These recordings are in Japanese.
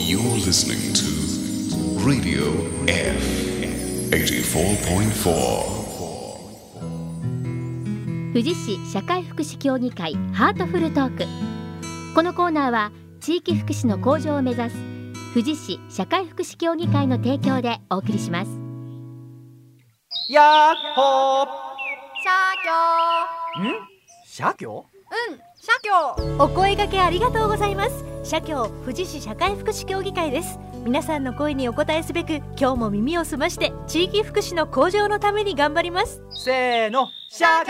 You're listening to Radio F 84.4 富士市社会福祉協議会ハートフルトーク。このコーナーは地域福祉の向上を目指す富士市社会福祉協議会の提供でお送りします。 やっほー。 社協。 社協。 お声掛けありがとうございます。社協富士市社会福祉協議会です。皆さんの声にお応えすべく、今日も耳を澄まして地域福祉の向上のために頑張ります。 せーの、社協。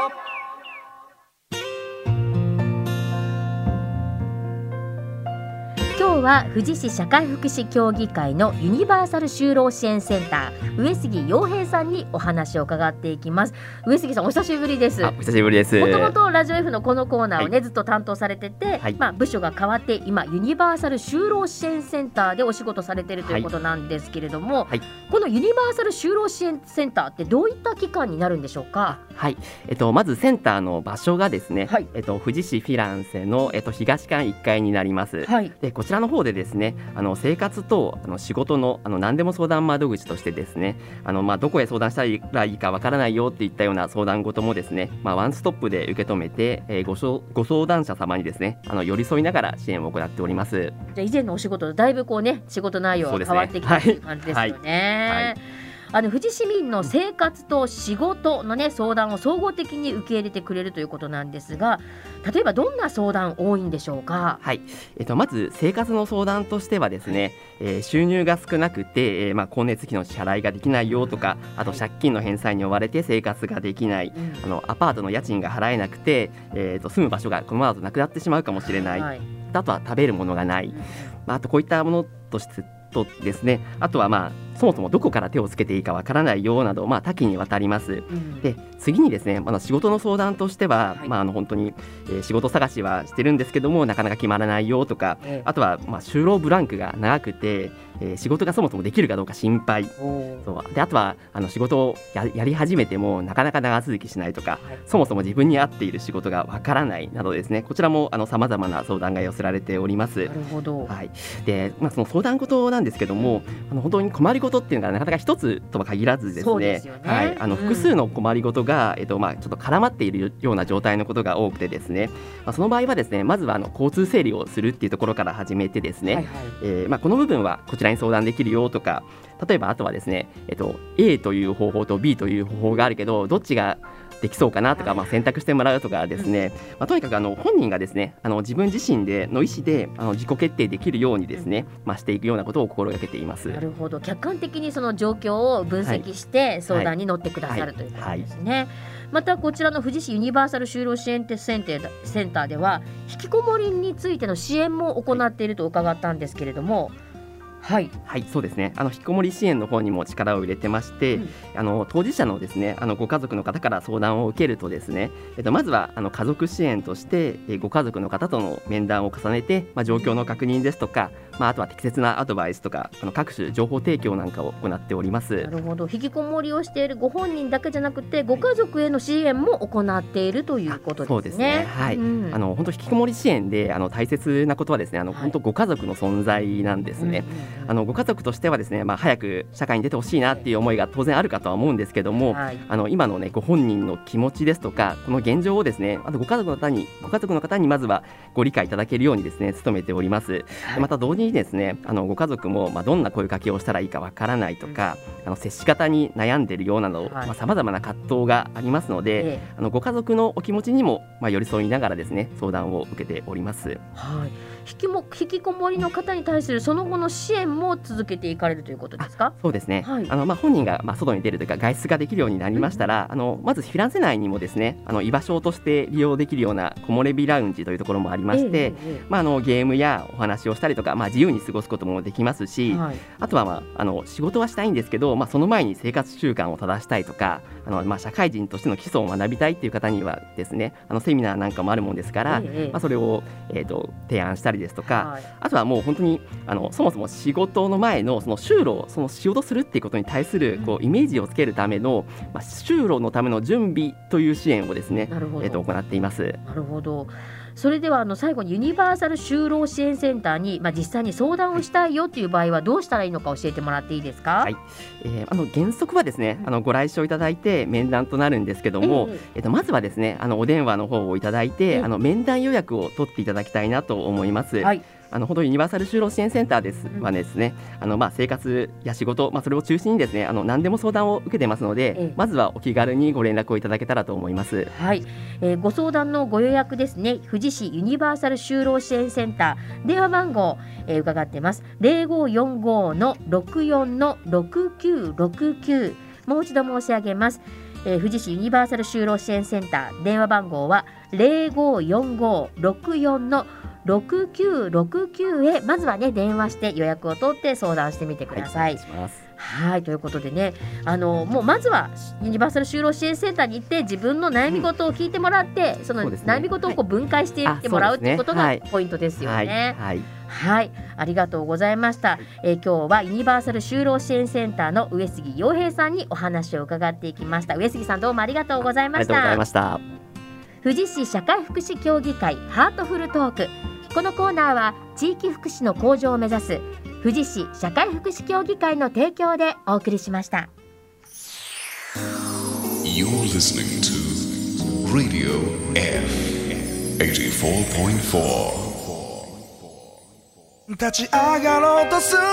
今日は富士市社会福祉協議会のユニバーサル就労支援センター上杉洋平さんにお話を伺っていきます。上杉さん、お久しぶりです。 お久しぶりです。 もともとラジオ F のこのコーナーをね、ずっと担当されてて、部署が変わって今ユニバーサル就労支援センターでお仕事されているということなんですけれども、このユニバーサル就労支援センターってどういった機関になるんでしょうか？ まずセンターの場所がですね、富士市フィランセの、東館1階になります。でこちらの方でですね、生活と仕事の何でも相談窓口としてですね、どこへ相談したらいいかわからないよっていったような相談事もですね、ワンストップで受け止めて、ご相談者様にですね寄り添いながら支援を行っております。 じゃあ以前のお仕事とだいぶこうね、仕事内容が変わってきたという感じですよね。富士市民の生活と仕事の、相談を総合的に受け入れてくれるということなんですが、例えばどんな相談多いんでしょうか？ まず生活の相談としてはですね、収入が少なくて、光熱費の支払いができないよとか、あと借金の返済に追われて生活ができない、アパートの家賃が払えなくて、住む場所がこのままだとなくなってしまうかもしれない、あとは食べるものがない、あとこういったものとしてですね、あとはそもそもどこから手をつけていいかわからないよなど、多岐にわたります。で次にですね、仕事の相談としては、本当に、仕事探しはしてるんですけどもなかなか決まらないよとか、あとは、就労ブランクが長くて、仕事がそもそもできるかどうか心配、であとは仕事を やり始めてもなかなか長続きしないとか、そもそも自分に合っている仕事がわからないなどですね、こちらも様々な相談が寄せられております。 なるほど。 でその相談事なんですけども、本当に困り事っていうのがなかなか一つとは限らずですね、複数の困り事が、ちょっと絡まっているような状態のことが多くてですね、その場合はですね、まずは交通整理をするっていうところから始めてですね、この部分はこちらに相談できるよとか、例えばあとはですね、A という方法と B という方法があるけどどっちができそうかなとか、選択してもらうとかですね、とにかく本人がですね自分自身での意思で自己決定できるようにですね、していくようなことを心がけています。 なるほど。客観的にその状況を分析して相談に乗ってくださるということですね。またこちらの富士市ユニバーサル就労支援センターでは引きこもりについての支援も行っていると伺ったんですけれども、 そうですね、引きこもり支援の方にも力を入れてまして、当事者のですねご家族の方から相談を受けるとですね、まずは家族支援として、ご家族の方との面談を重ねて、状況の確認ですとか、あとは適切なアドバイスとか各種情報提供なんかを行っております。 なるほど。引きこもりをしているご本人だけじゃなくてご家族への支援も行っているということですね。 そうですね、本当引きこもり支援で大切なことはですね、本当ご家族の存在なんですね。ご家族としてはですね、早く社会に出てほしいなっていう思いが当然あるかとは思うんですけども、今のねご本人の気持ちですとかこの現状をですね、ご家族の方にまずはご理解いただけるようにですね努めております。また同時にですねご家族もどんな声かけをしたらいいかわからないとか、接し方に悩んでいるようなど様々な葛藤がありますので、ご家族のお気持ちにも寄り添いながらですね相談を受けております。 引きこもりの方に対するその後の支援も続けていかれるということですか？ そうですね、本人が外に出るというか外出ができるようになりましたら、まずフィランセ内にもですね居場所として利用できるような木漏れ日ラウンジというところもありまして、ゲームやお話をしたりとか、自由に過ごすこともできますし、あとは、仕事はしたいんですけど、その前に生活習慣を正したいとか、社会人としての基礎を学びたいっていう方にはですねセミナーなんかもあるもんですから、それを、提案したりですとか、あとはもう本当にそもそも仕事の前のその就労、その仕事するっていうことに対するイメージをつけるための、就労のための準備という支援をですね、行っています。 なるほど。 それでは最後にユニバーサル就労支援センターに、実際に相談をしたいよという場合はどうしたらいいのか教えてもらっていいですか？ はい、原則はですね、ご来庁いただいて面談となるんですけども、まずはですねお電話の方をいただいて面談予約を取っていただきたいなと思います。はい、本当ユニバーサル就労支援センターですはですね、生活や仕事、それを中心にですね何でも相談を受けてますので、まずはお気軽にご連絡をいただけたらと思います。 はい、ご相談のご予約ですね、富士市ユニバーサル就労支援センター電話番号、伺ってます。 0545-64-6969 もう一度申し上げます。富士市ユニバーサル就労支援センター電話番号は 0545-64-6969 へまずはね電話して予約を取って相談してみてください。はい、ということでねもうまずはユニバーサル就労支援センターに行って自分の悩み事を聞いてもらって、その悩み事を分解していってもらうということがポイントですよね。はい、ありがとうございました。今日はユニバーサル就労支援センターの上杉洋平さんにお話を伺っていきました。上杉さんどうもありがとうございました。 ありがとうございました。 富士市社会福祉協議会ハートフルトーク、このコーナーは地域福祉の向上を目指す富士市社会福祉協議会の提供でお送りしました。 You're listening to Radio F84.4 立ち上がろうとする